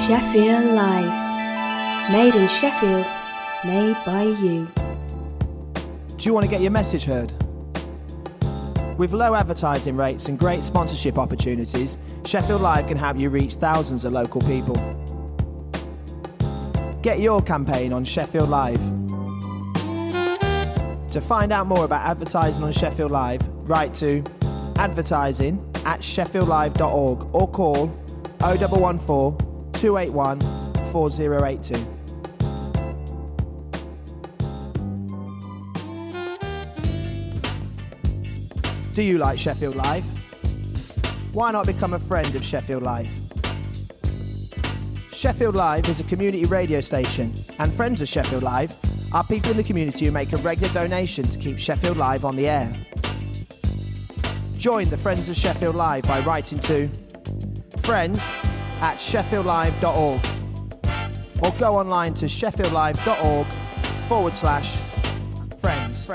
Sheffield Live. Made in Sheffield, made by you. Do you want to get your message heard? With low advertising rates and great sponsorship opportunities, Sheffield Live can help you reach thousands of local people. Get your campaign on Sheffield Live. To find out more about advertising on Sheffield Live, write to advertising@sheffieldlive.org or call 0114 281 4082. Do you like Sheffield Live? Why not become a friend of Sheffield Live? Sheffield Live is a community radio station, and friends of Sheffield Live are people in the community who make a regular donation to keep Sheffield Live on the air. Join the Friends of Sheffield Live by writing to friends@sheffieldlive.org or go online to sheffieldlive.org/friends.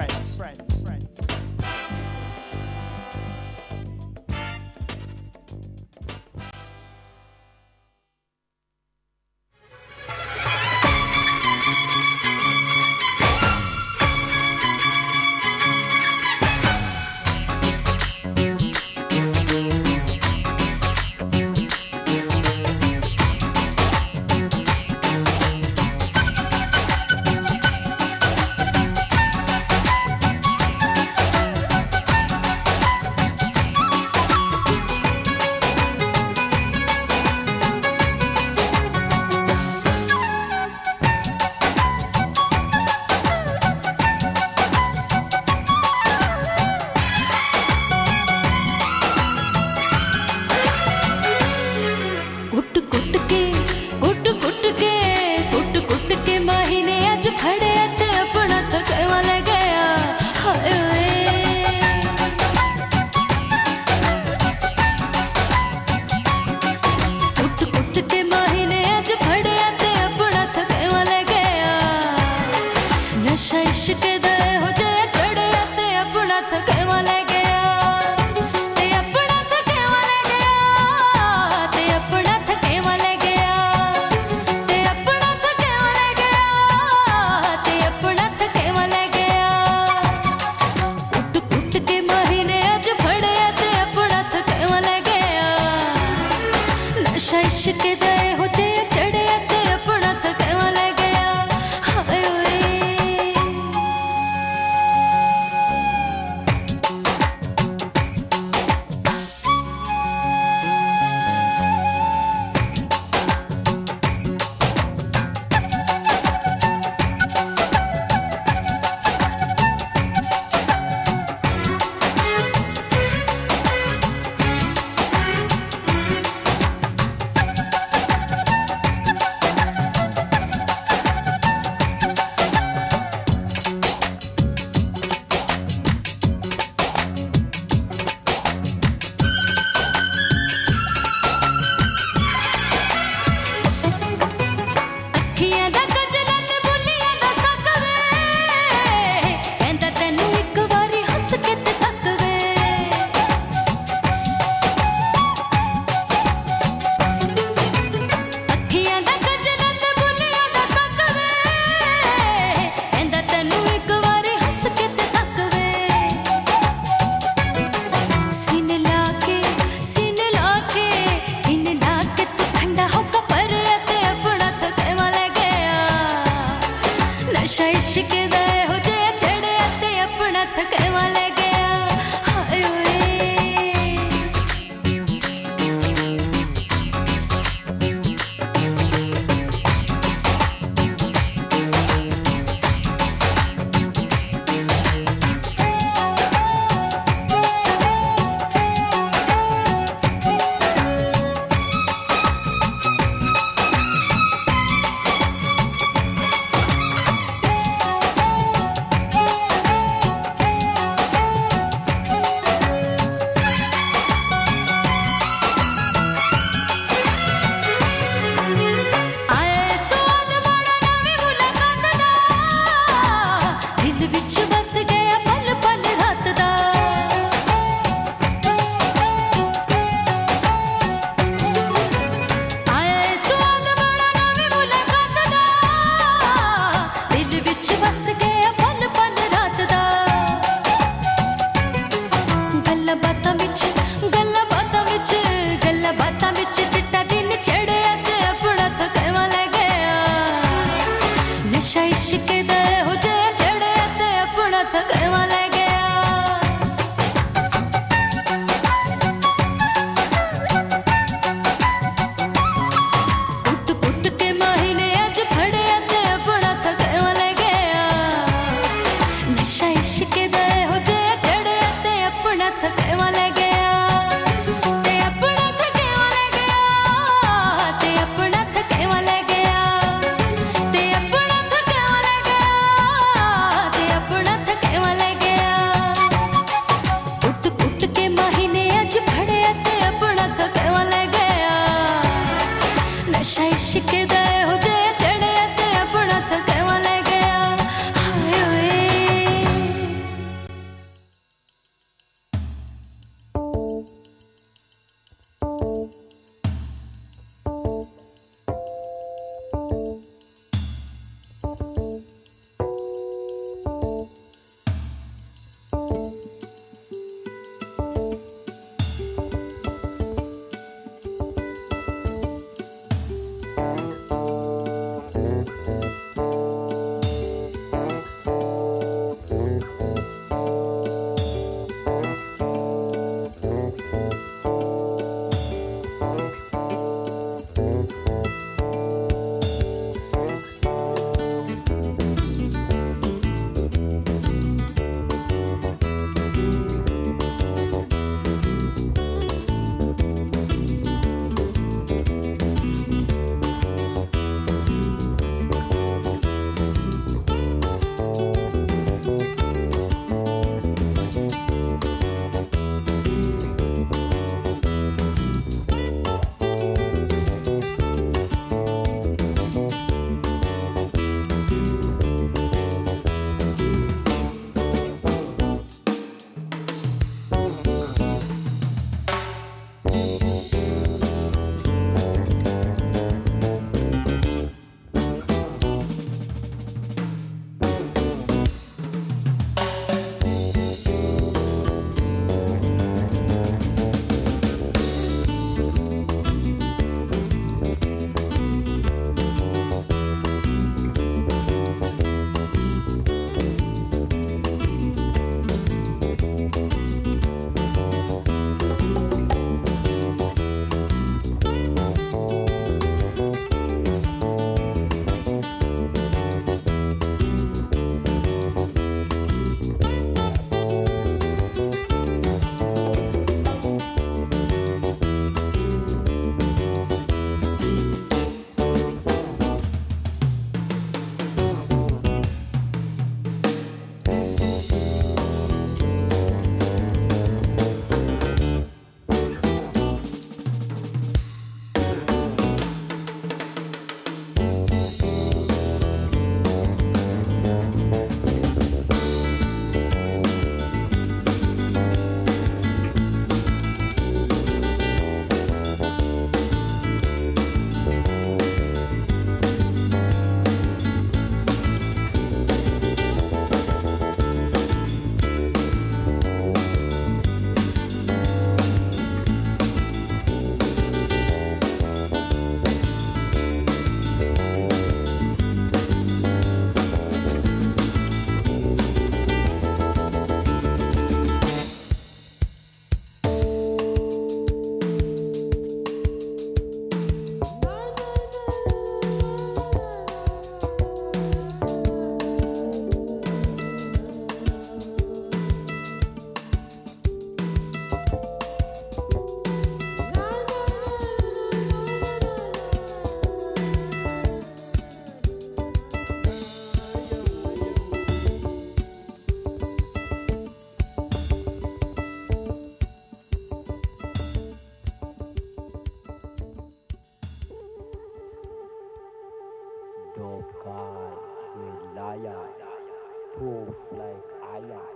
God, the liar, proof like iron.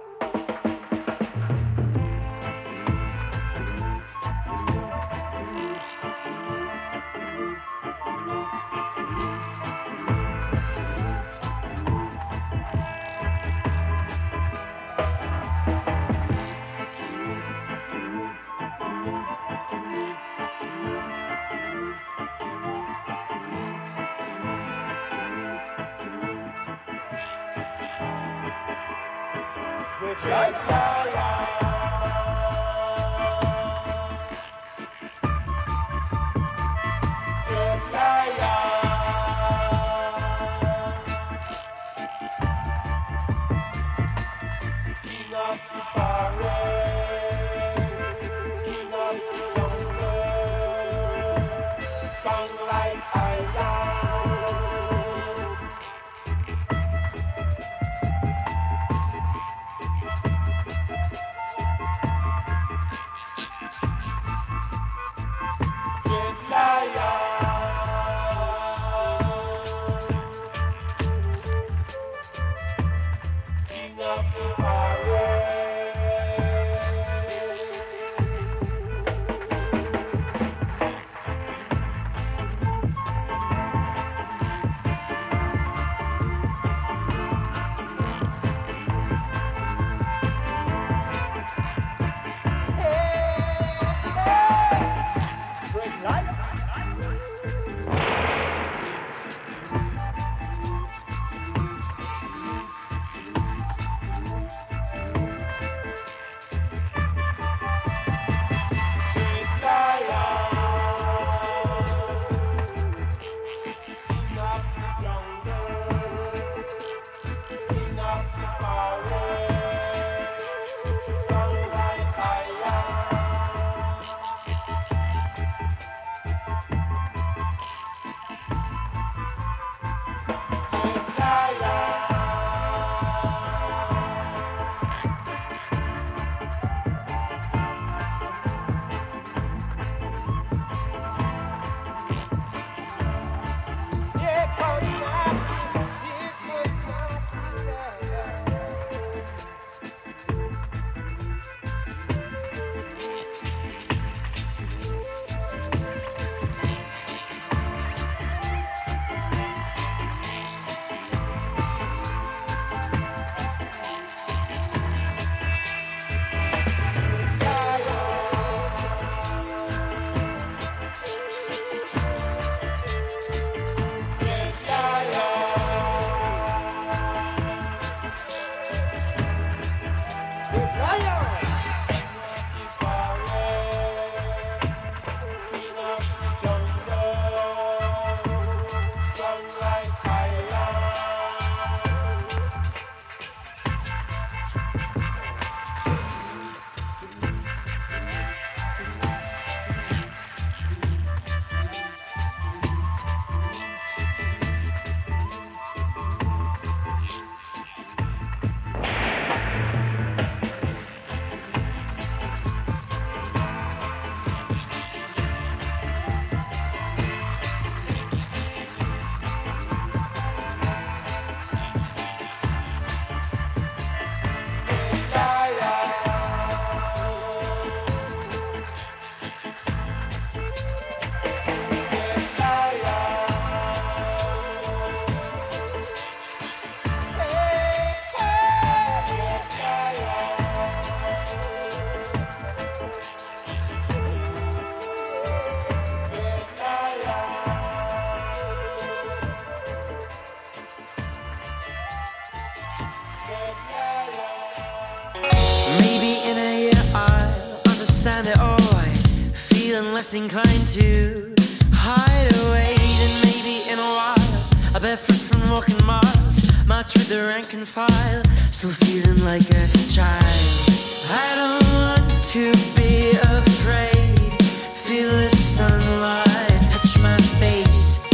Inclined to hide away, and maybe in a while I'll barefoot from walking miles, march with the rank and file, still feeling like a child. I don't want to be afraid, feel the sunlight touch my face,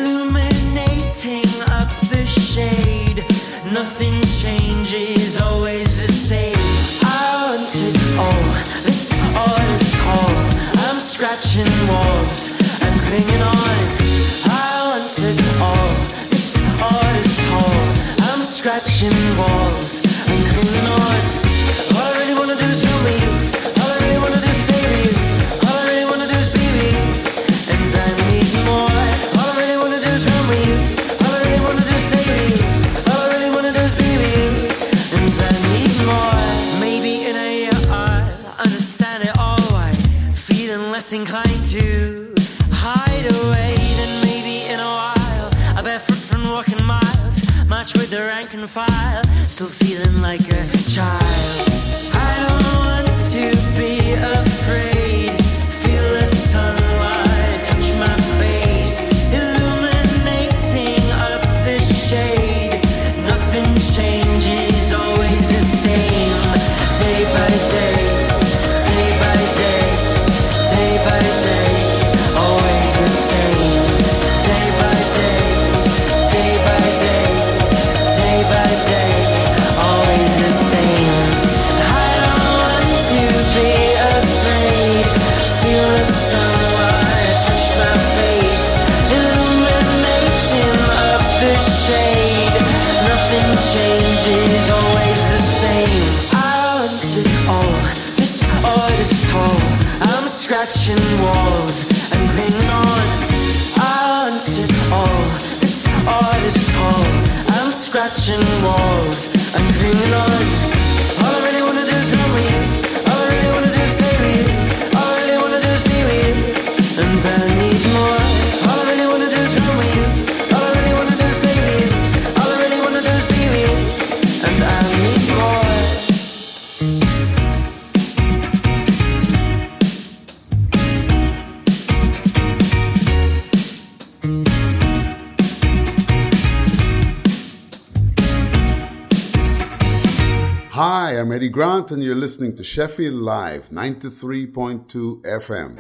illuminating up the shade. Nothing changes, always the same. I want it all, this all is tall. I'm scratching walls and clinging on. I want it all, this inclined to hide away. Then maybe in a while I'll barefoot from walking miles, march with the rank and file, still feeling like a child. I don't want to be afraid. Feel the sunlight touch my face, illuminating up the shade. Nothing changes, always the same. Day by day, day by day, day by day, always the same. Day by day, day by day, day by day, always the same. I don't want to be afraid. Feel the sunlight touch my face, illuminating up the shade. Nothing changes, always the same. I want it all, this art is tall. I'm scratching walls and clinging on. I want it all, this art is tall. I'm scratching walls and clinging on. All I really wanna do is run with you. All I really wanna do is stay with you. All I really wanna do is be with you. And I need more. All I really wanna do is run with you. All I really wanna do is stay with you. All I really wanna do is be with you. And I need more. Hi, I'm Eddie Grant, and you're listening to Sheffield Live, 93.2 FM.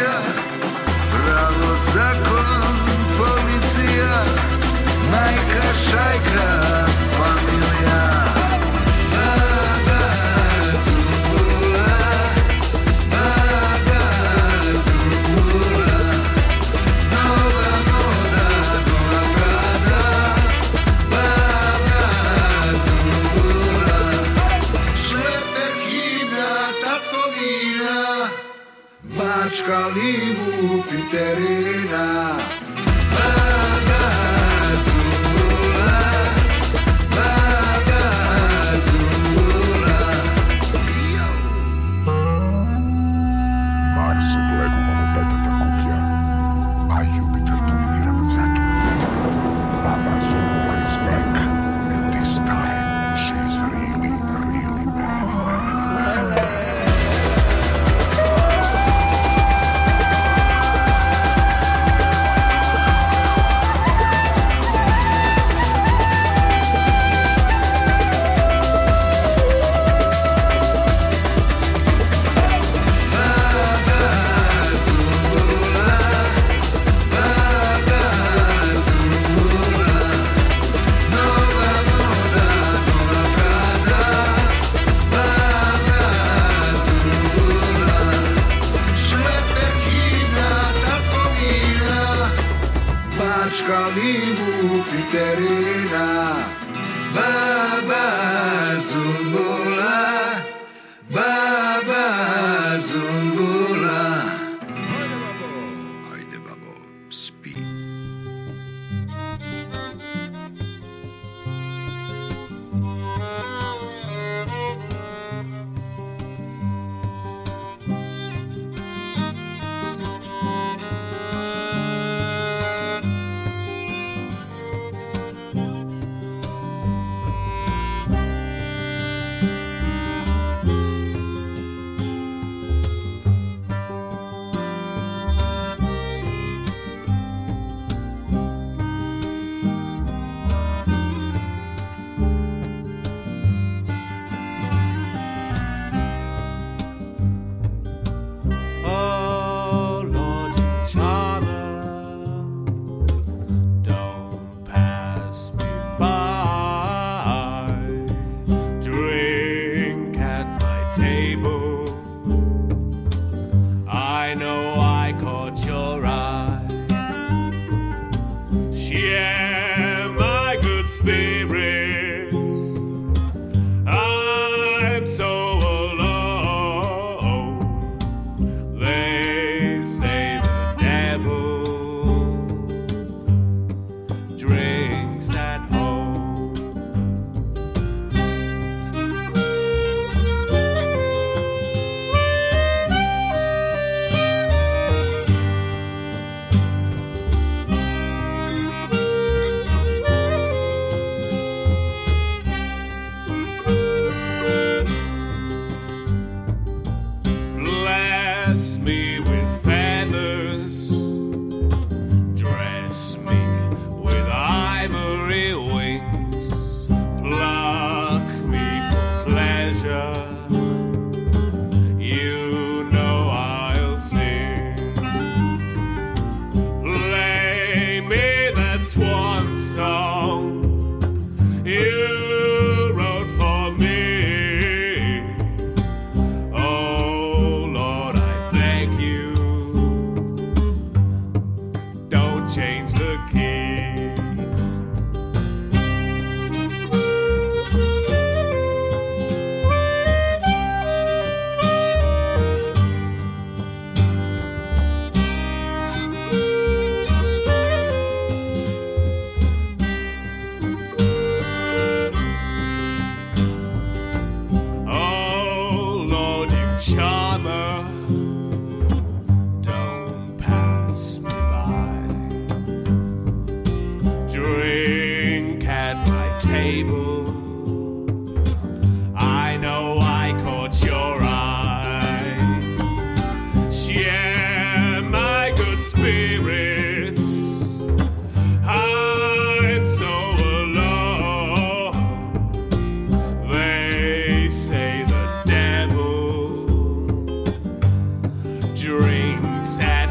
vojska, pravo, zakon, policija, majka, šajka, familija. Bačka, Limu, Piterina. Baba Zumbula, Baba Zumbula. Mars odległ mu petata kukja, a Jupiter dominira nad Saturn. Baba Zumbula is back, and this time she's really, really very, very, very. Limu, Piterina. Baba Zumbula, Baba Zumbula. Ajde babo, spi. Drinks at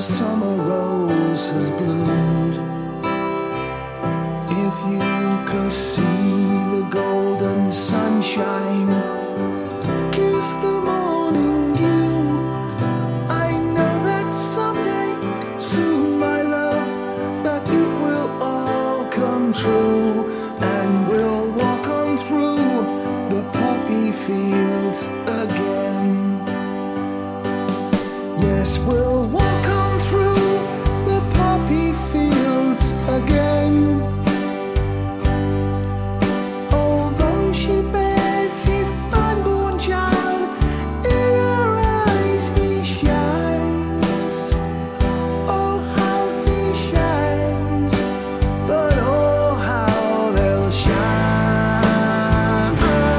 summer rose has bloomed. If you could see the golden sunshine, kiss the morning dew. I know that someday, soon, my love, that it will all come true, and we'll walk on through the poppy fields again. Yes, we'll walk on through the poppy fields again. Although she bears his unborn child, in her eyes he shines. Oh, how he shines, but oh, how they'll shine.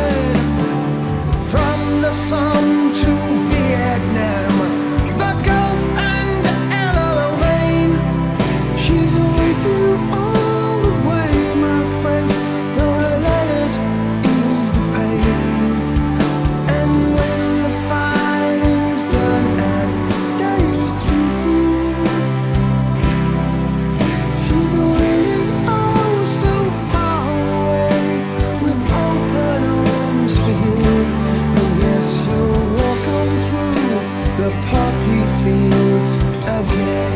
From the sun to Vietnam, the Gulf and El Alamein, she's with you all the way, my friend, though her letters ease the pain. And when the fighting's done and day's through, she's waiting oh so far away with open arms for you. And yes, you'll walk on through the poppy fields again.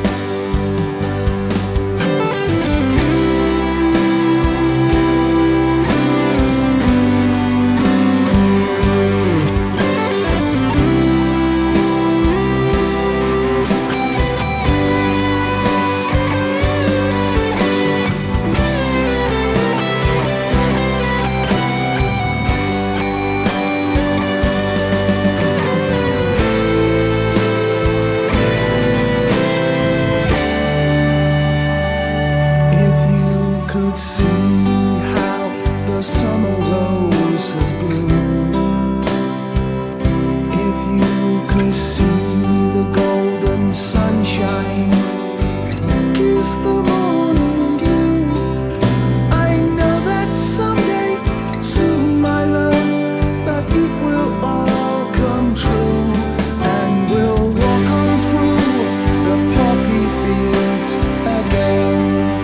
If you could see how the summer rose has bloomed, if you could see the golden sunshine, kiss the morning dew. I know that someday, soon, my love, that it will all come true, and we'll walk on through the poppy fields again.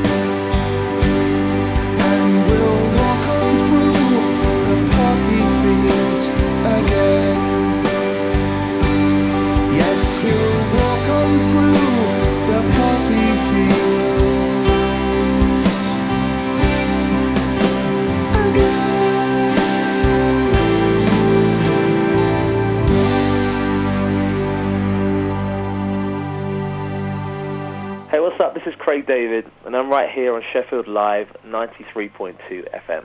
And we'll walk on through the poppy fields again. Yes, you'll walk on through the poppy fields again. Hey, what's up? This is Craig David, and I'm right here on Sheffield Live 93.2 FM.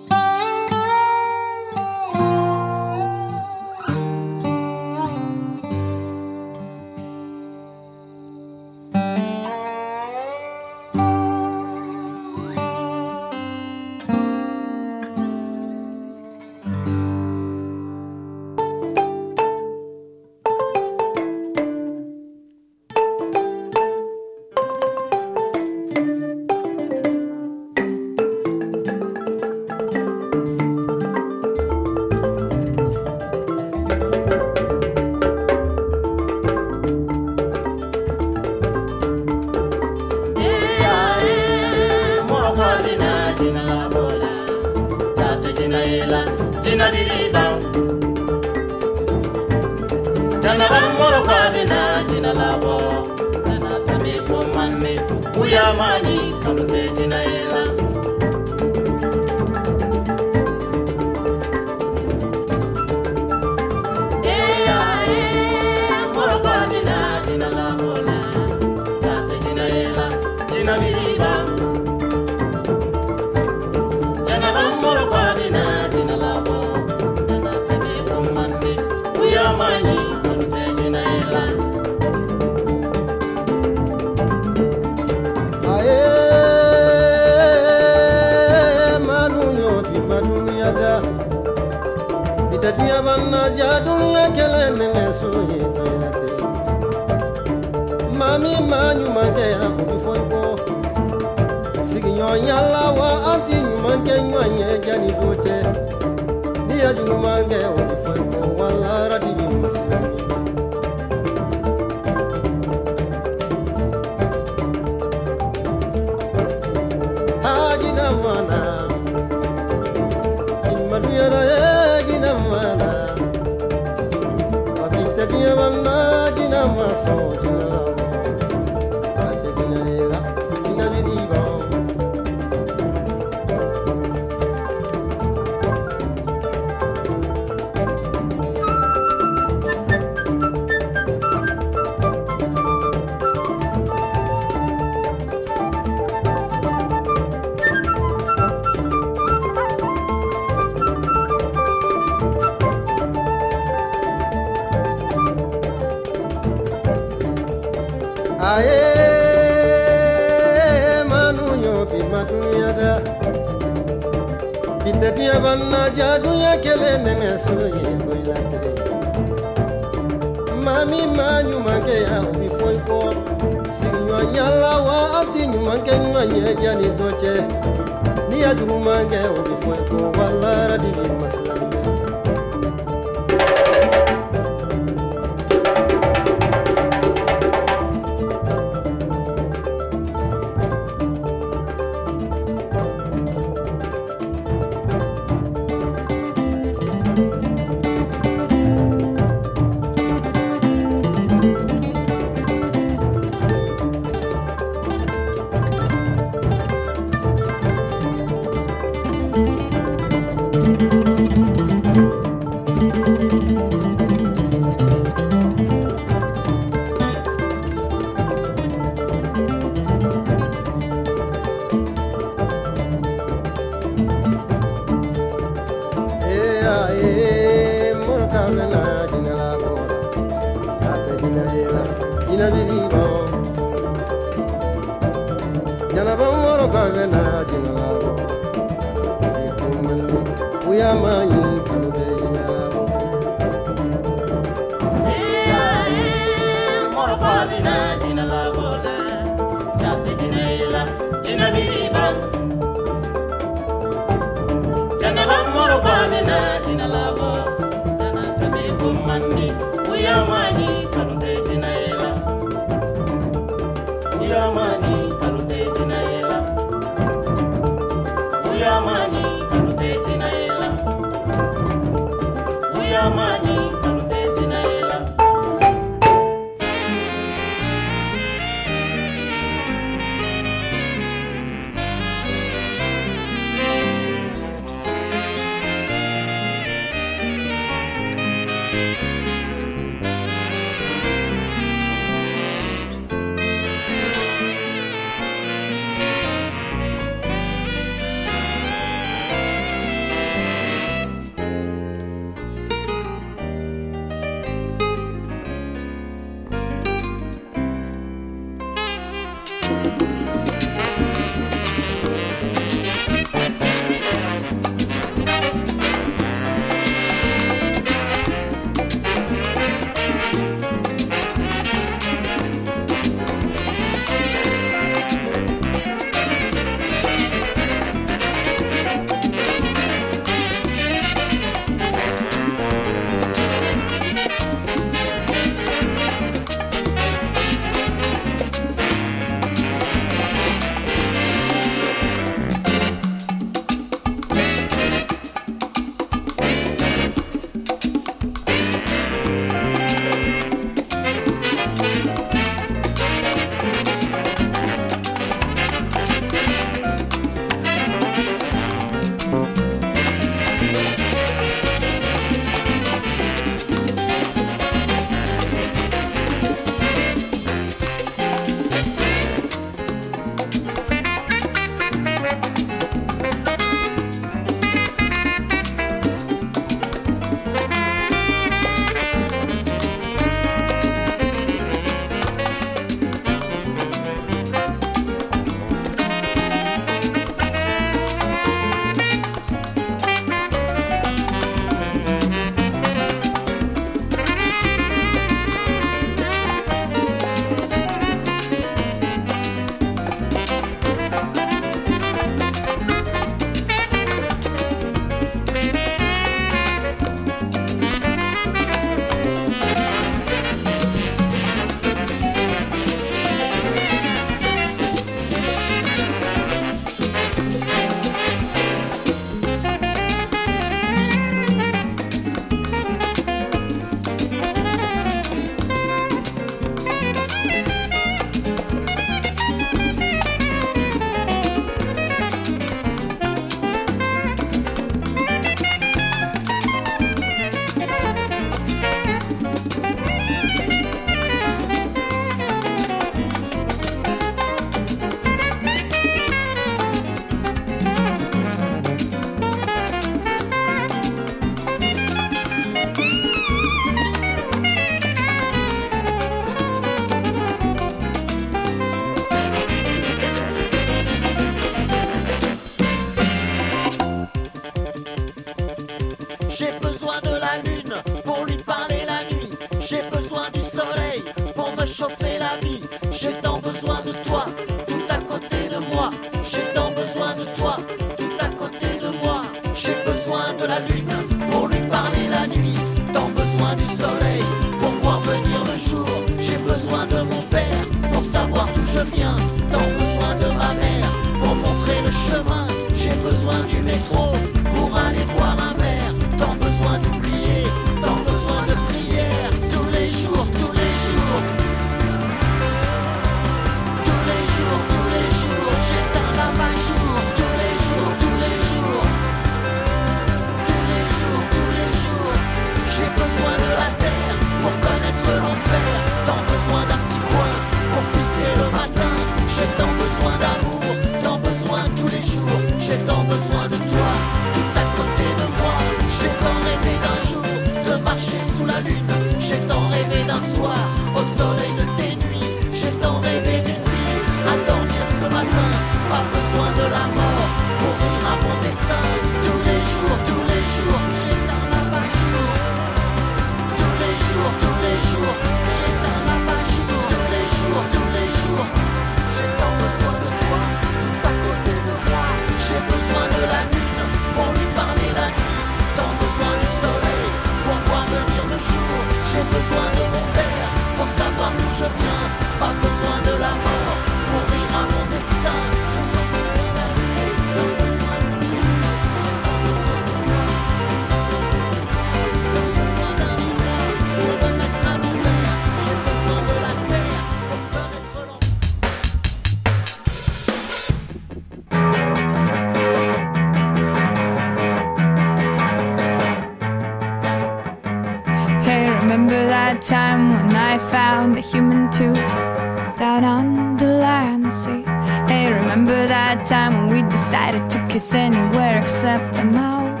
Time when I found a human tooth down on the land sea. Hey, remember that time when we decided to kiss anywhere except the mouth?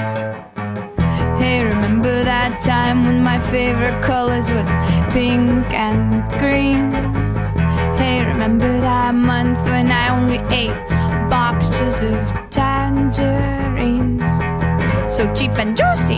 Hey, remember that time when my favorite colors was pink and green? Hey, remember that month when I only ate boxes of tangerines, so cheap and juicy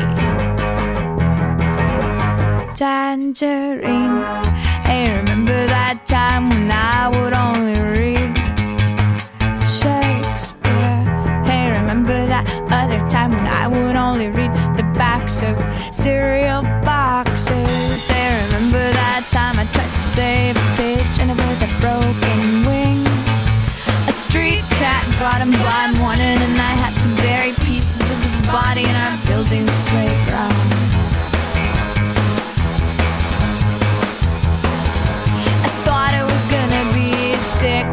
tangerines. Hey, remember that time when I would only read Shakespeare? Hey, remember that other time when I would only read the backs of cereal boxes? Hey, remember that time I tried to save a pigeon with a broken wing? A street cat got him by morning, and I had to bury pieces of his body in our building's playground. Sick.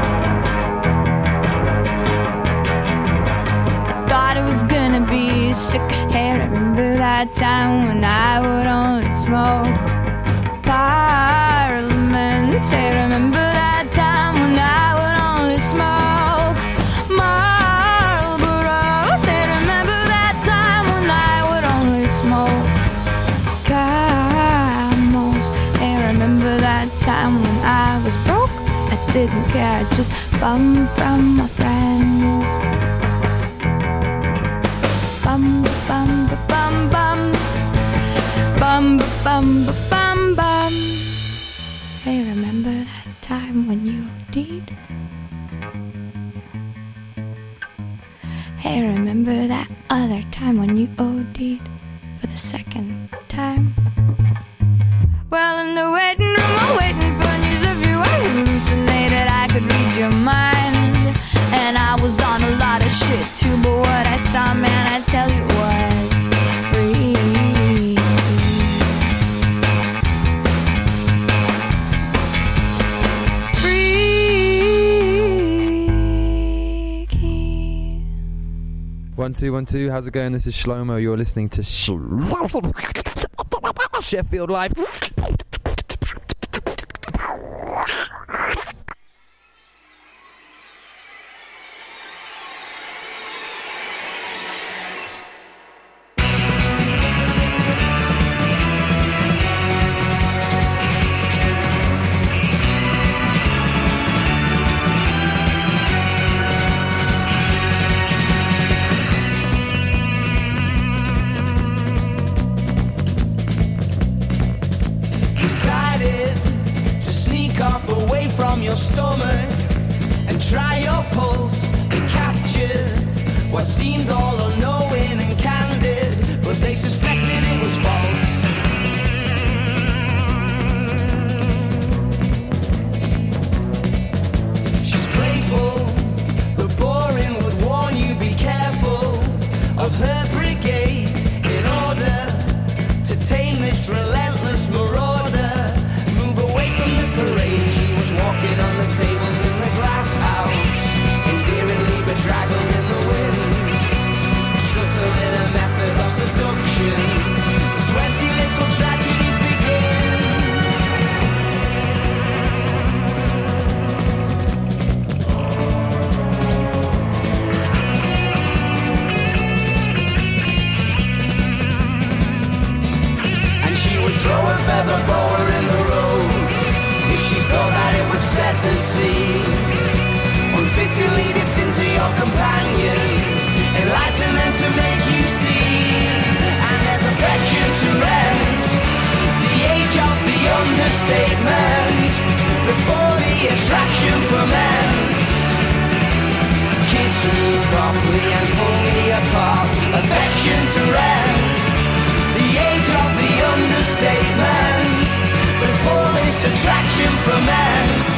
Thought it was gonna be sick. Hey, remember that time when I would only smoke Parliament? Hey, remember that time when I would only smoke Marlboros? Hey, remember that time when I would only smoke Camels? Hey, remember that time when I was broke? Didn't care, just bum from my friends. Bum bum bum bum bum bum bum bum. Hey, remember that time when you did? Hey, remember that other time when you OD'd for the second time? Well, in the waiting room, I'm waiting for news of you. I hallucinated, I could read your mind. And I was on a lot of shit too, but what I saw, man, I tell you was free. Freaky. 1 2 1 2. How's it going? This is Shlomo. You're listening to Sheffield Live. Your stomach and try your pulse and captured what seemed all unknowing and candid, but they suspected it was false. She's playful but boring, would warn you be careful of her brigade in order to tame this relentless marauder. Move away from the parade. Walking on the tables in the glass house, endearingly bedraggled in the wind, subtle in a method of seduction. 20 little tragedies begin. And she would throw a feather boa in the road if she thought that it would set the scene. Unfittingly dipped into your companions, enlighten them to make you see. And there's affection to rent, the age of the understatement, before the attraction ferments. Kiss me properly and pull me apart. Affection to rent, the age of the understatement, before this attraction ferments.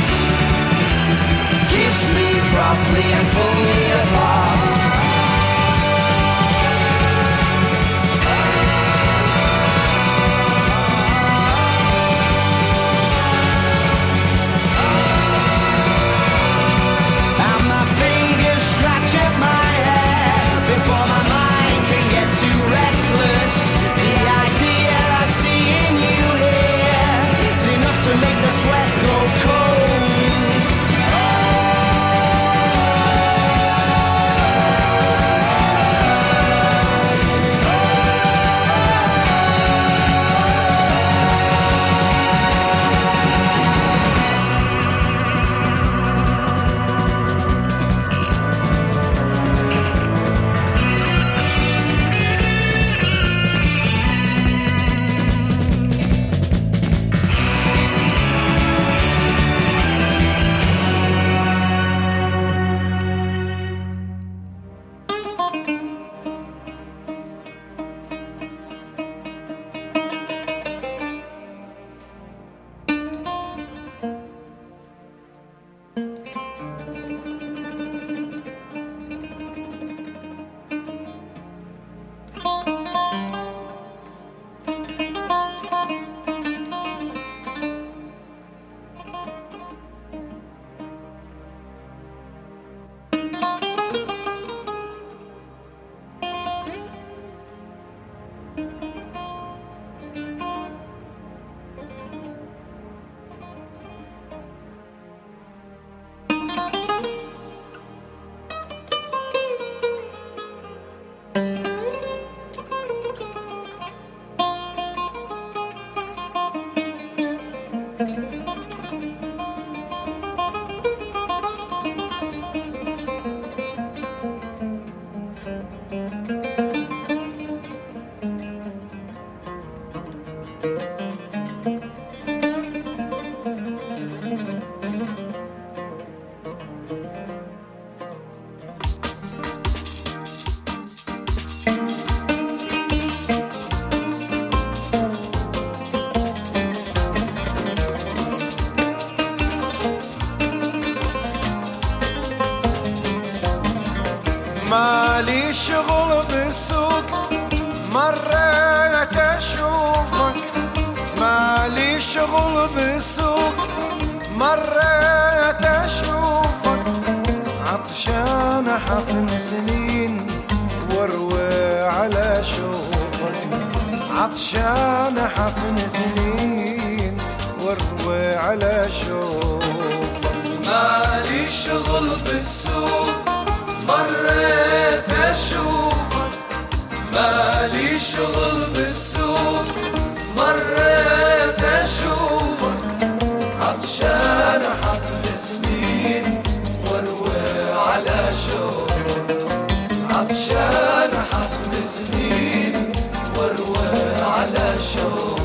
Kiss me properly and pull me apart. And my fingers scratch at my hair before my mind can get too reckless. The idea of seeing you here is enough to make the sweat go cold. مالي شغل بالسوق مريت اشوفك مالي شغل بالسوق مريت اشوفك عطشان حفن سنين واروي على شوفك عطشان حفن سنين واروي على شوفك مالي شغل بالسوق مريت اشوفك مالي شغل بالسوق مريت اشوفك عطشان حفل سنين واروي على شوفك عطشان حفل سنين واروي على شوفك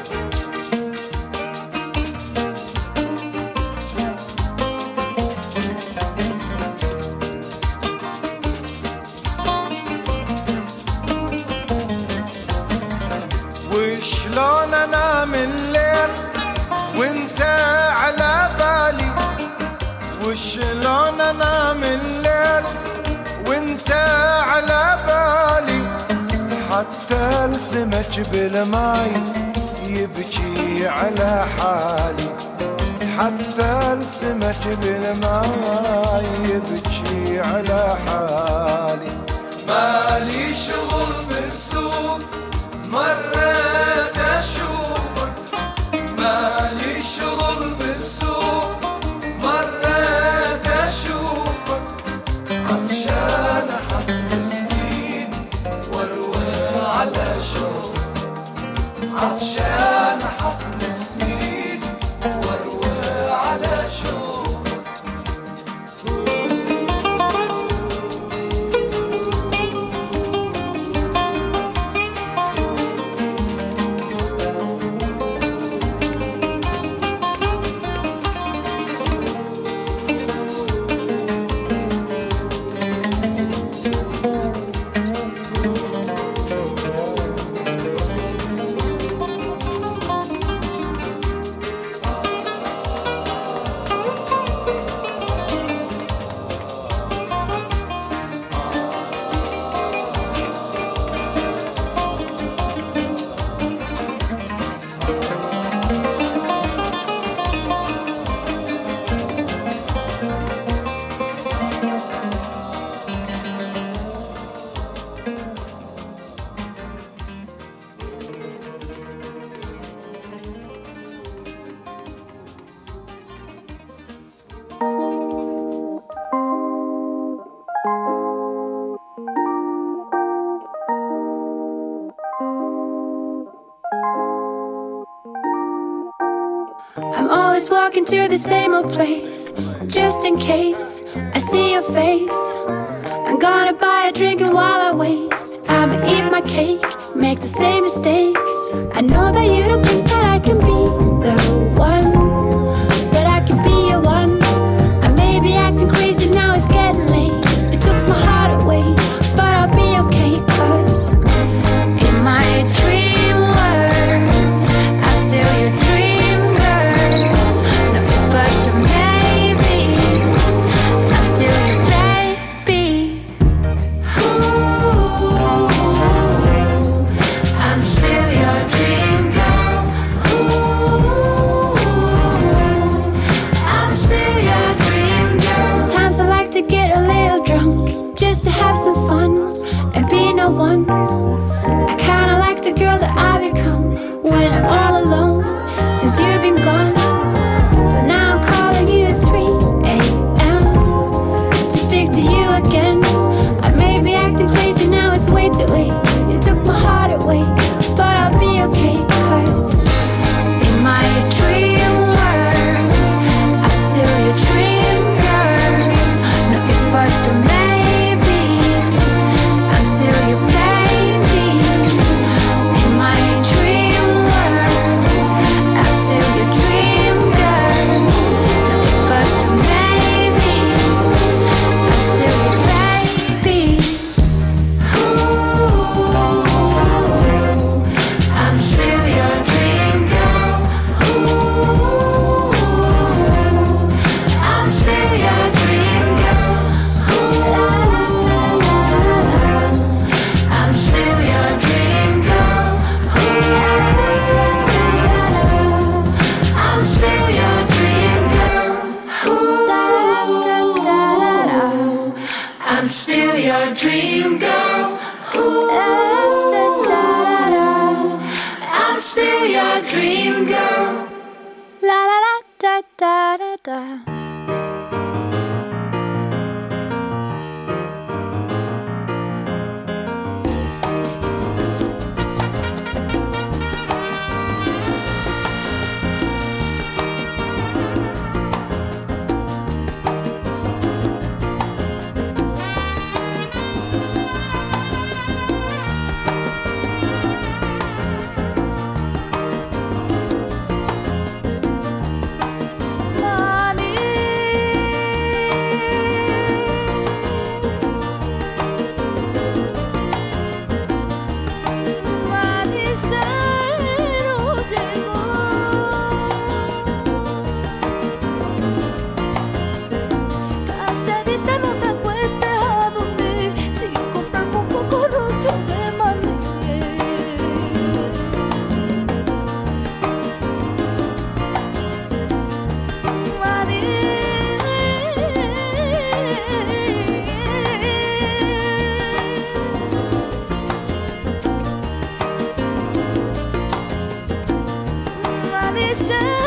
وشلون انام الليل وانت على بالي وشلون انام الليل وانت على بالي حتى السمك بالماي يبكي على حالي حتى السمك بالماي يبكي على حالي مالي شغل بالسوق مريت اشوفك مالي شغل بالسوق مريت اشوفك عطشان حفل سنين واروي على شوفك عطشان حفل سنين واروي على شوفك I'm always walking to the same old place, just in case I see your face. I'm gonna buy a drink and while I wait, I'ma eat my cake, make the same mistakes. I know that you don't think that I can be the one, but I can be your one. I may be acting crazy now, it's getting late. It took my heart away, but I'll be okay, 'cause in my dream world, I'm still your dream girl. No ifs or maybes, I'm still your baby. Ooh, I'm still your dream girl. dream girl. La la la da da da da. Say